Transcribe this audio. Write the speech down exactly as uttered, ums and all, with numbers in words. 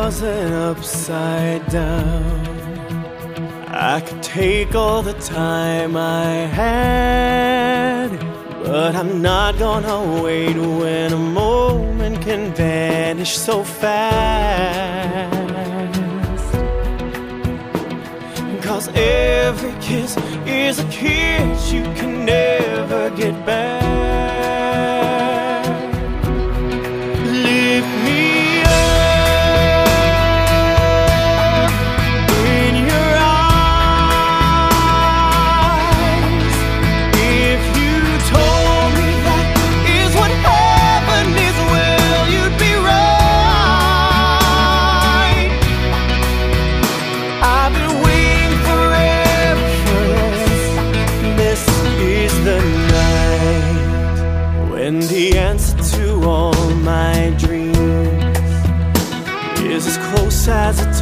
wasn't upside down, I could take all the time I had, but I'm not gonna wait when a moment can vanish so fast. 'Cause every kiss is a kiss you can never get back. Lift me up in your eyes. If you told me that is what heaven is, well, you'd be right. I've been waiting forever for this. This is the night when the answer to all my dreams is as close as a